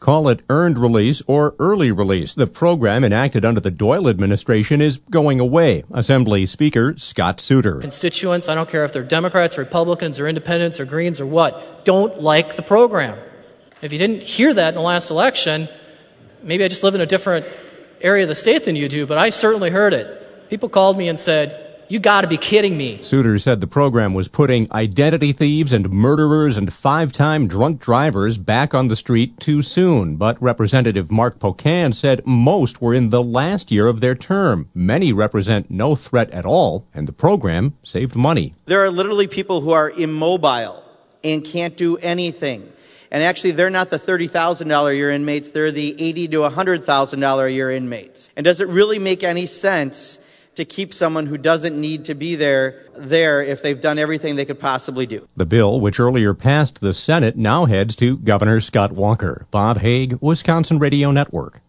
Call it earned release or early release. The program enacted under the Doyle administration is going away. Assembly Speaker Scott Souter. Constituents, I don't care if they're Democrats, Republicans, or Independents, or Greens, or what, don't like the program. If you didn't hear that in the last election, maybe I just live in a different area of the state than you do, but I certainly heard it. People called me and said, "You got to be kidding me." Souter said the program was putting identity thieves and murderers and 5-time drunk drivers back on the street too soon. But Representative Mark Pocan said most were in the last year of their term. Many represent no threat at all, and the program saved money. There are literally people who are immobile and can't do anything. And actually, they're not the $30,000 a year inmates. They're the $80,000 to $100,000 a year inmates. And does it really make any sense to keep someone who doesn't need to be there if they've done everything they could possibly do? The bill, which earlier passed the Senate, now heads to Governor Scott Walker. Bob Haig, Wisconsin Radio Network.